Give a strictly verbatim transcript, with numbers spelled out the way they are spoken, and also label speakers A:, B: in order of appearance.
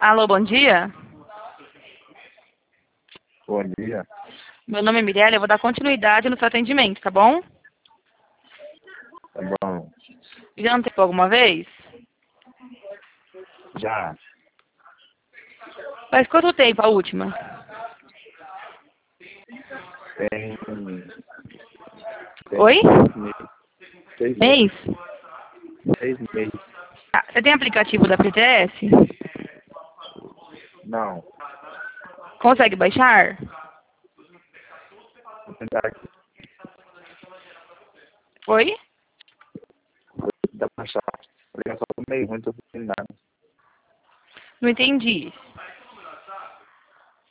A: Alô, bom dia.
B: Bom dia.
A: Meu nome é Mirella, eu vou dar continuidade no seu atendimento, tá bom?
B: Tá bom.
A: Já antecipou alguma vez?
B: Já.
A: Faz quanto tempo a última?
B: Tem, tem
A: Oi?
B: seis meses. Seis meses.
A: Mês?
B: Seis meses.
A: Ah, você tem aplicativo da P T S?
B: Não.
A: Consegue baixar?
B: Vou tentar aqui.
A: Oi?
B: Dá pra achar. A ligação tá meio ruim, tô entendendo nada.
A: Não entendi.